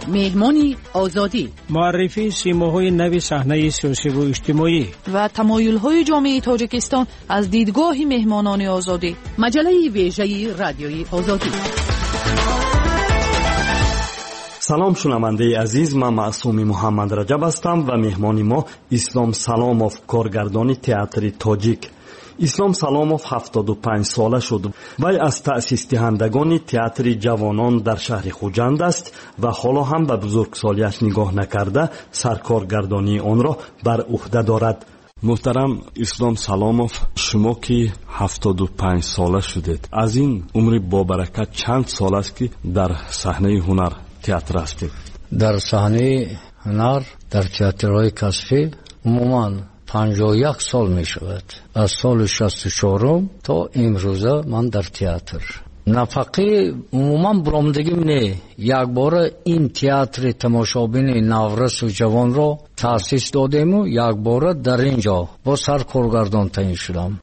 مهمانی آزادی، معرفی سیماهای نوی صحنه سیاسی و اجتماعی و تمایل‌های جامعه تاجیکستان از دیدگاه مهمانان آزادی. مجله ویژه رادیوی آزادی. سلام شنونده عزیز، من معصوم محمد رجب هستم و مهمان ما اسلام سلاموف، کارگردان تئاتر تاجیک. اسلام سلاموف 75 ساله شد. وی از تأسیس دهندگان تئاتر جوانان در شهر خوجند است و حالا هم به بزرگسالیش نگاه نکرده سرکارگردانی آن را بر عهده دارد. محترم اسلام سلاموف، شما که 75 ساله شدید، از این عمر با برکت چند سال است که در صحنه هنر تئاتر هستید؟ در صحنه هنر در تئاترهای کسبی عموما 51 سال می شود. از سال 64 تا امروزه من در تئاتر. نفقه عموما برآمدگیم نه، یک بار این تئاتر تماشابین نورس و جوان را تأسیس دادیم و یک بار در اینجا با سرکارگردان تعیین شدم.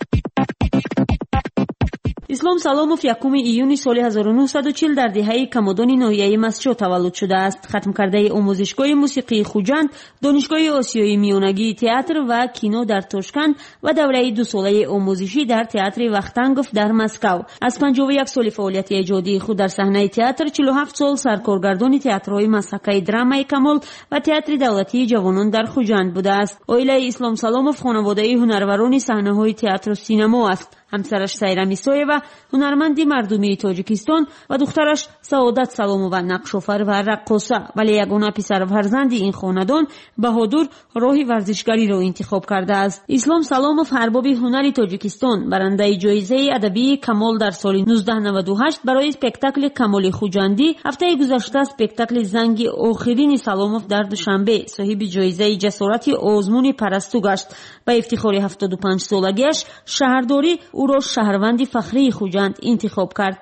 اسلام سلاموف 1 ایون سال 1940 در دهه کمادان ناحیه مسجد تولد شده است. ختم کرده آموزشگاه موسیقی خوجند، دانشگاه آسیای میانگی تئاتر و کینو در تاشکند و دوره 2 ساله آموزشی در تئاتر وختانگوف در مسکو. از 51 سال فعالیت ایجادی خود در صحنه تئاتر 47 سال سرکارگردان تئاترهای مسحکه درامای کمال و تئاتر دولتی جوانان در خوجند بوده است. عائله اسلام سلاموف خانواده هنروران صحنه‌های تئاتر و سینما است. همسرش سایرا میسویوا هنرمندی مردمی تاجیکستان و دخترش سعادت سلامووا نقش‌آفر و رقاصه، ولی یگانه پسر فرزند این خاندان بهادر راه ورزشگری را انتخاب کرده است. اسلام سلاموف ارباب هنر تاجیکستان، برنده جایزه ادبی کمال در سال 1998 برای اسپکتاکل کمال خوجندی، هفته گذشته اسپکتاکل زنگ آخرین سلاموف در دوشنبه صاحب جایزه جسارت آزمون پرستو گشت. به افتخار 75 سالگیش شهرداری او را شهروند فخری خوجند انتخاب کرد.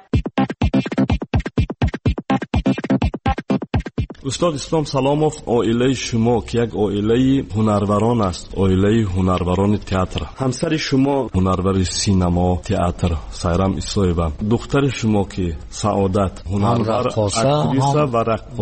استاد اسلام سلاموف، عائله شما که یک عائله هنروران است، عائله هنروران تئاتر، همسر شما هنرور سینما تئاتر سایرام اسویوا، دختر شما که سعادت هنرور اکتریسه و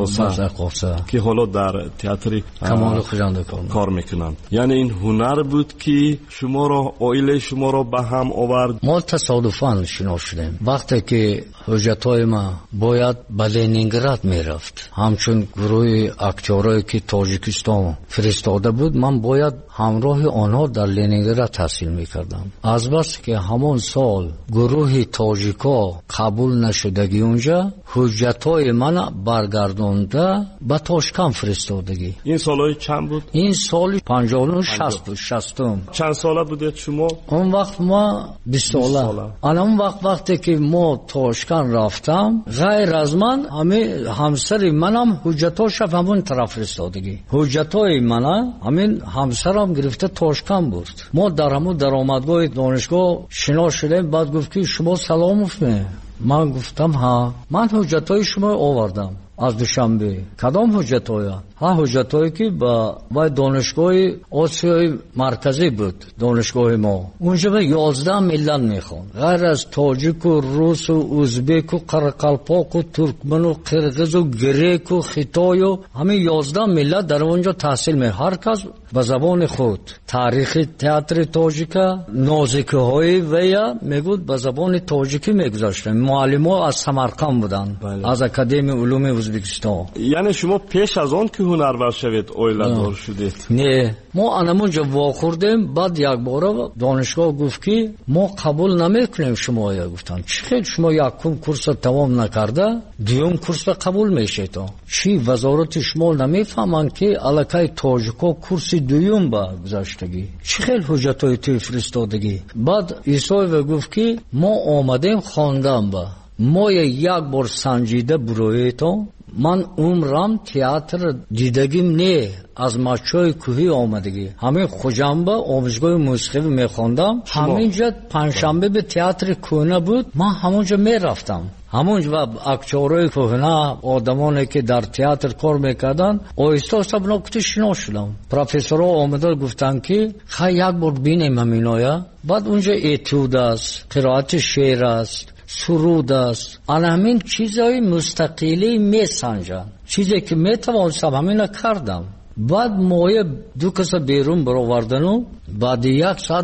رقاصه که حالا در تئاتر کمال خوجند کار میکنند. یعنی این هنر بود که شما را، عائله شما را به هم آورد؟ ما تصادفاً شناخته شدیم. وقتی که حجتای ما باید به لنینگراد میرفت، همچون گروه اکتورایی که تاجیکستان فرستاده بود، من باید همراه آنها در لنینگراد تحصیل میکردم. از بس که همون سال گروه تاجیکا قبول نشدگی اونجا، حجتای من برگردانده به تاشکند فرستادگی. این سالهای چند بود؟ این سال 59-60. چند ساله بودید شما؟ اون وقت ما 20 ساله. اون وقتی که ما تاشکند رفتم، غیر از من همسر منم حجتاش همون طرف فرستادگی. حجتای من همین همسرم گرفته تاشکند بود. ما در همون درآمدگاه دانشگاه شنا شدیم. بعد گفت که شما سلاموف می؟ من گفتم ها، من حجتای شما آوردم از دوشنبه. کدام حجتای؟ ها، حجتایی که با دانشگاه آسیای مرکزی بود. دانشگاه ما اونجا به 11 ملت میخوان، غیر از تاجیک و روس و ازبک و قرقلپاک و ترکمن و قرقیز و گریک و خیتای و همین 11 ملت در اونجا تحصیل می، هر کس به زبان خود. تاریخ تئاتر تاجیکا نازکه های ویا میگود به زبان تاجیکی میگذاشتن. معلم‌ها از سمرقند بودن. از اکادمی علوم ازبکستان. یعنی شما پیش از آن که هنرور شوید عائله دار شدید؟ نه، ما انمونجا واخوردیم. بعد یک بار دانشگاه گفت که ما قبول نمیکنیم شما. یا گفتن چی؟ شما یکم کورس تمام نکرده دوم کورس قبول میشید؟ چی وزارت شما نمیفهمن که الکای تاجیکا کورس دوم با گذاشتگی؟ چی خیلی حجتای توی فرستادگی؟ بعد ایسای گفت که ما آمدیم خواندم با ما یک بار سنجیده برویتون. من عمرم تئاتر دیدگیم نه، از مچای کوهی آمدگی. همین خوجنبه آموزشگاه موسیقی میخوندم. همینجا پنجشنبه به تئاتر کهنه بود، من همونجا میرفتم. همونجا اکتورای کهنه، آدمانی که در تئاتر کار میکردن، آیستا سب نکته شنا شدم. پروفسورها آمده گفتن که خیلی یک بار بینیم همینایا. بعد اونجا اتود است، قرائت شعر است، سرود است، آن همین چیزهای مستقلی میسنجن. چیزی که میتوانستم همین کردم. بعد موی دو کس بیرون برآوردن و بعد 1 ساعت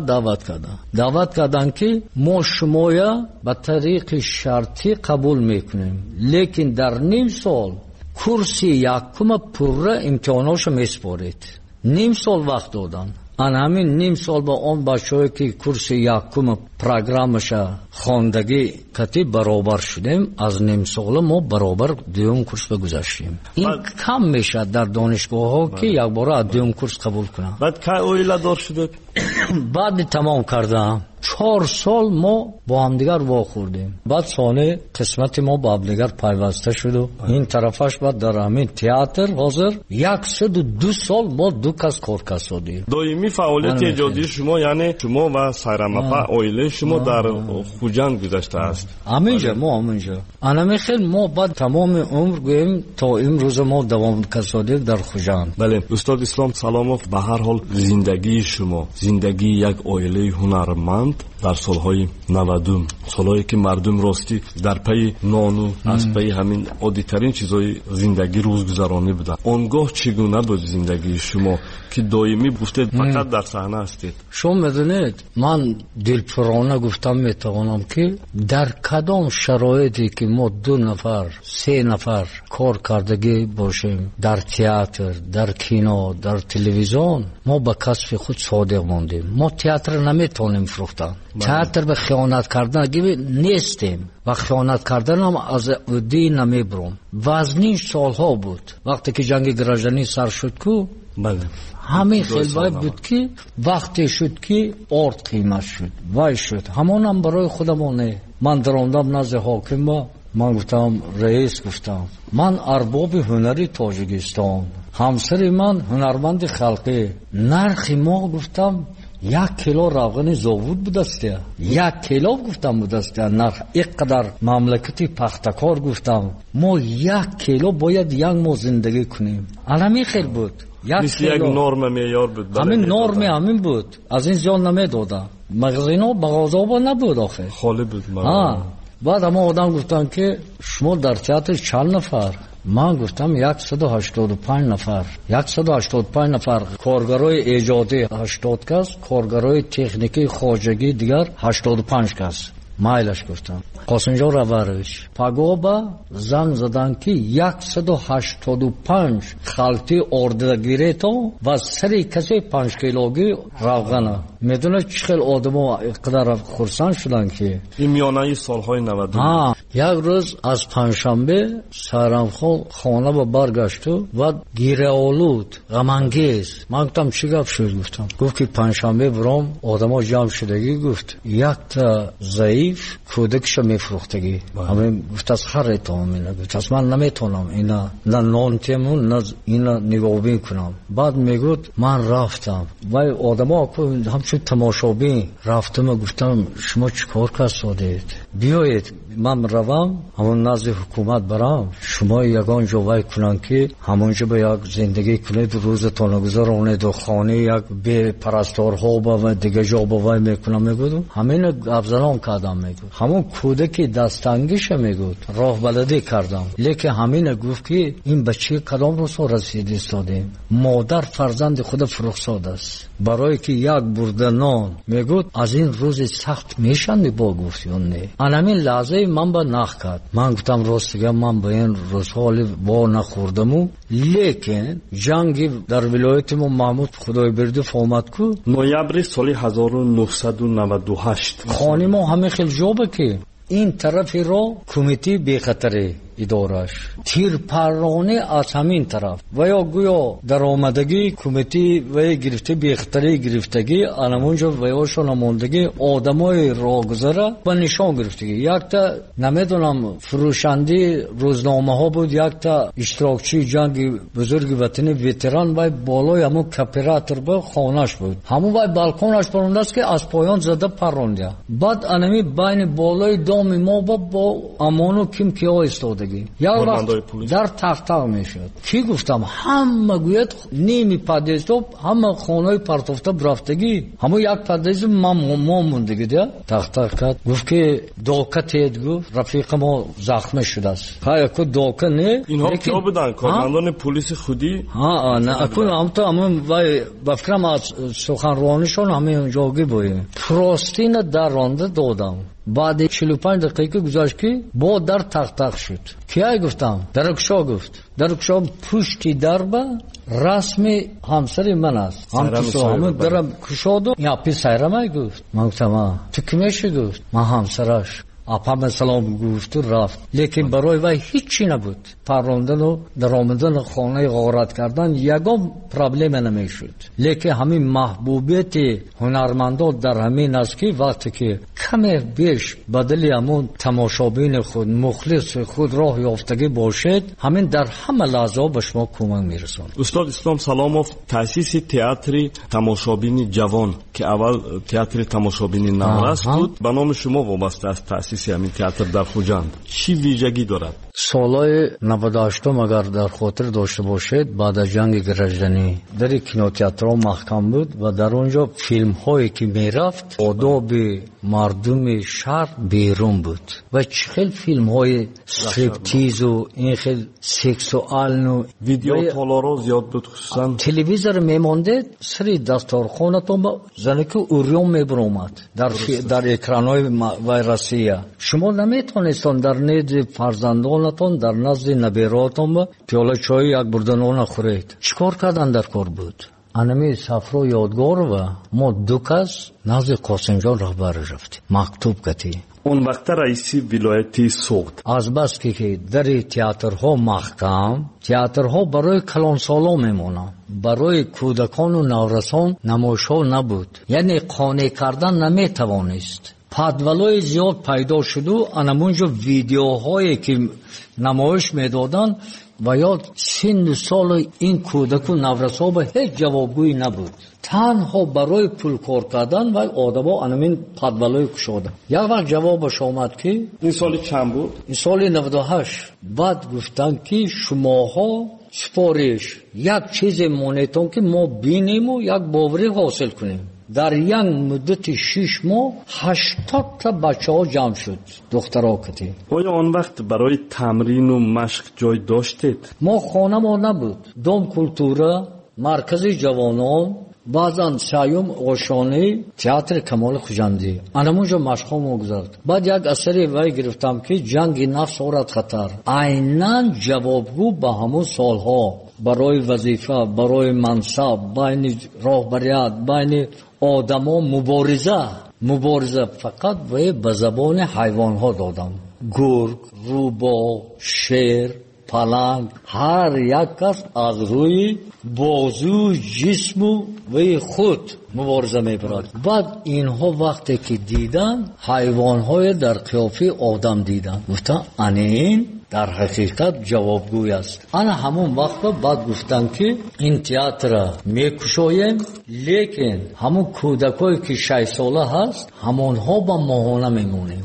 دعوت کردن که ما شمایا به طریق شرطی قبول میکنیم، لیکن در نیم سال کرسی یکم پر امتحاناشو میسپارید. نیم سال وقت دادن. آن همین نیم سال با اون بچه‌ای که کورس یکم پروگرامش خواندگی کتی برابر شدیم، از نیم سال ما برابر دوم کورس بگذاشتیم. این کم میشه در دانشگاه ها که یک بار از دوم کورس قبول کنم. بعد که اویلا دار شده بعد تمام کردم 4 سال ما با هم دیگر واخوردیم. بعد سانه قسمت ما با هم دیگر پیوسته شد و این طرفش بعد در همین تئاتر حاضر 102 سال ما دو کس کار کردیم. دائمی فعالیت ایجادی شما یعنی شما و سایرامپا اویله شما در خوجند گذشته است. همینجا ما همینجا. انا خیلی ما بعد تمام عمر گویم تا امروز ما دوام کردیم در خوجند. بله استاد اسلام سلاموف، به هر حال زندگی شما زندگی یک اویله هنرمند در سالهای 90 سالهایی که مردم راستی در پی نانو از پی همین عادی‌ترین چیزهای زندگی روزگذرانی بودن. آنگاه چگونه بود زندگی شما که دائمی گفتید فقط در صحنه هستید؟ شما میدونید من دلپرانه گفتم میتوانم که در کدام شرایطی که ما 2 نفر 3 نفر کار کردگی باشیم در تئاتر، در کینو، در تلویزیون، ما به کسب خود صادق ماندیم. ما تئاتر نمیتونیم فروختن. تئاتر به خیانت کردن نیستیم و خیانت کردن هم از عدی نمیبرم. وزنی سالها بود وقتی که جنگ گرجانی سر شد کو بله همین خیلی بود که وقتی شد که ارد قیمت شد وای شد همون هم برای خودمونه. من دراندم نزد حاکم با من گفتم رئیس گفتم من ارباب هنری تاجیکستان، همسر من هنرمند خلقی، نرخ ما گفتم 1 کیلو روغن زاوود بودسته 1 کیلو گفتم بودسته نرخ اینقدر مملکتی پختکار گفتم ما 1 کیلو باید 1 ماه زندگی کنیم. الان خیلی بود یک نرم معیار بود. همین نرم همین بود، از این زیاد نمیدادن. مغازینا بغازابا نبود آخه خالی بود. بعد اما آدم گفتن که شما در تئاتر چند نفر؟ من گفتم 185 نفر. 185 نفر کارگرای ایجادی 80 کس، کارگرای تکنیکی خواجگی دیگر 85 کس. مایلش گفتم قاسمجان روارویچ پاگوبا زنگ زدن که 185 خلطی اردگیره تو و سری کسی 5 کیلوگی روغنه. میدونه چخیل آدم اقدر خورسان شدن که این میانه سالهای 90. یک روز از پنجشنبه سرم خانه با برگشت و گیره آلود غمانگیز. من گفتم چی گفت شد؟ گفت که پنجشنبه برام آدم ها جمع شدگی. گفت 1 تا ضعیف کودکش میفروختگی. همین گفت از خر تو همینه. گفت از من نمیتونم اینا نه نان تیمون نه اینا نگاه کنم. بعد میگفت من رفتم و آدم ها همچون تماشابین رفتم. گفتم شما چیکار کردید؟ بیایید من روم همون نزد حکومت برام، شما یگان جوای کنن که همونجا به یک زندگی کنید، روزتون گذرونید و خانه یک به پرستارها و دیگه جا وای میکنم. میگودم همین افزلان کردم. میگود همون کودکی دستانگیش میگود راه بلدی کردم. لیکن همین گفت که این بچه کدام روز رسید استادیم، مادر فرزند خود فرخزاد است برای که یک برده نان. میگود از این روز سخت میشن با گفت یا نه. همین لحظه من با نخ کرد. من گفتم راستگه من با این روزحال با نخوردم. لیکن جنگی در ولایت ما محمود خدای برده فامد کو نویبر سال 1998 خانه ما همه خیلی جابه که این طرفی رو کمیتی بی خطری ادارش تیر پرانه از همین طرف و یا گویا در آمدگی کمیتی و گرفته بی خطری گرفتگی انمونجا و یاشون اموندگی آدمای راگذره و نشان گرفتگی. یک تا نمیدونم فروشندی روزنامه ها بود، یک تا اشتراکچی جنگ بزرگ وطنی ویتران و بالای همون کپیراتر به خانش بود. همون و بالکونش پرونده است که از پایان زده پرونده. بعد انمی بین بالای دام ما با امانو کم کیا استاده افتادگی. یا وقت در تختق میشد. کی گفتم همه گوید نیمی پادیزو همه خانه پرتوفته برفتگی. همه یک پادیز ما موندگی ده. تختق کرد. گفت که دوکه تید گفت رفیق ما زخم شده است. خواهی که دوکه نه. اینها کیا بودن؟ کارمندان پلیس خودی؟ نه اکنون هم تو همون بفکرم از سخنرانیشون همین اونجاگی بودیم. پروستین در رانده دادم. بعد 45 دقیقه گذشت که با در تق شد. کیای گفتم؟ درکشا گفت. درکشا پشتی در با رسمی همسر من است. همون درم کشاد و یا پی سیرمه گفت. من گفتم تو کمیشی گفت؟ من همسرش. اپام سلام گفت و رفت. لیکن برای وی هیچی نبود. پروندن و در آمدن خانه غارت کردن یگام پرابلم نمیشد. لیکن همین محبوبیت هنرمندان در همین است که وقتی که کمی بیش بدلی همون تماشابین خود مخلص خود راه یافتگی باشد همین در همه لحظه به شما کمک میرساند. استاد اسلام سلاموف تأسیس تئاتر تماشابین جوان که اول تئاتر تماشابین نورست بود به نام شما وابسته است. تأسیس همین تئاتر در خوجند چی ویژگی دارد؟ سالهای 98 اگر در خاطر داشته باشید بعد از جنگ گرجدنی در کینوتئاترها محکم بود و در اونجا فیلم هایی که میرفت آداب مردم شهر بیرون بود و چخیل فیلم های استریپتیز و این خیل سکسوال و ویدیو تالارا زیاد بود. خصوصا تلویزیون میمانده سری دستارخانتون با زنکو اوریون میبرومد در اکرانهای ویروسیه. شما نمیتونستون در نزد فرزندانتون در نزد نبیراتون پیاله چای یک بردنون خورید. چیکار کردن در کار بود؟ انمی سفر و یادگار و ما دو کس نزد قاسم جان رهبر رفتیم مکتوب کتی. اون وقت رئیسی ولایتی سوخت. از بس که در تئاترها محکم تئاترها برای کلانسالا میمونن برای کودکان و نورسان نمایش‌ها نبود. یعنی قانع کردن نمیتوانست. پادولای زیاد پیدا شد و انمونجا ویدیوهایی که نمایش میدادن و یا سن سال این کودک و نورسا به هیچ جوابگویی نبود. تنها برای پول کار کردن و آدما انمین پادولای کشادن. یک وقت جوابش آمد که این سال چند بود؟ این سال 98. بعد گفتن که شماها سپارش یک چیز مونیتون که ما بینیم و یک باوری حاصل کنیم. در یک مدت 6 ماه 80 تا بچه ها جمع شد دخترها کتی. آیا آن وقت برای تمرین و مشق جای داشتید؟ ما خانه ما نبود. دوم کلتورا مرکز جوانان بعضا سیوم آشانه تئاتر کمال خوجندی انمونجا مشقا ما گذارد. بعد یک اثری وی گرفتم که جنگ نفس آورد خطر. عیناً جوابگو به همون سالها برای وظیفه برای منصب بین راهبریت بین آدما مبارزه فقط به زبان حیوانها دادم. گرگ، روباه، شیر، پلنگ هر یک کس از روی بازو جسم و خود مبارزه میبرد. بعد اینها وقتی که دیدن حیوانهای در قیافه آدم دیدن گفتن این در حقیقت جوابگوی است. انا همون وقت بعد گفتن که این تئاتر میکشویم لیکن همون کودکایی که 6 ساله هست همونها با ماهانه میمونیم.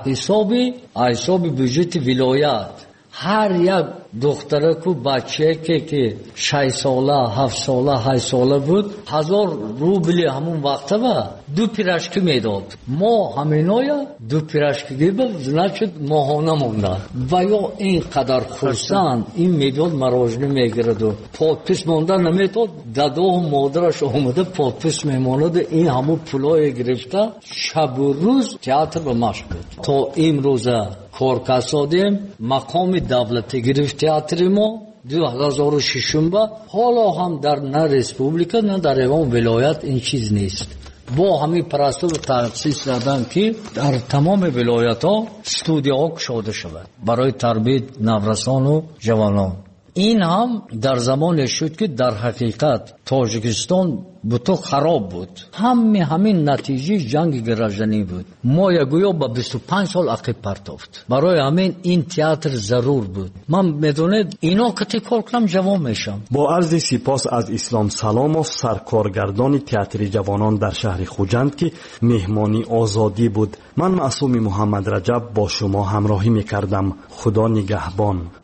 حساب بجت ولایت هر یک دختره کو بچه که 6 ساله 7 ساله 8 ساله بود 1000 روبل همون وقت با 2 پیراشکی میداد. ما همینایا 2 پیراشکی بود значит ماهانه مونده و یا اینقدر خرسند این میداد مراجعه میگرد و پادپس مونده نمیداد. دادا و مادرش اومده پادپس میماند این همون پولای گرفته شب و روز تئاتر به مشق بود. تا امروز کار کسادیم مقام دولتی گرفت تئاتر ما 2006 با حالا هم در نه ریسپوبلیکا نه در ایوان ولایت این چیز نیست. با همین پرستو تأسیس دادن که در تمام ولایت ها استودیوها گشاده شود برای تربیت نورسان و جوانان. این هم در زمان شد که در حقیقت تاجیکستان بطور خراب بود. همین نتیجه جنگ گرجنی بود. ما گویا با 25 سال عقب پرتافت. برای همین این تئاتر ضرور بود. من میدونید اینا که تکرار کنم جوان میشم. با عرض سپاس از اسلام سلاموف، سرکارگردان تئاتر جوانان در شهر خوجند که مهمانی آزادی بود. من معصوم محمد رجب با شما همراهی میکردم. خدا نگهبان.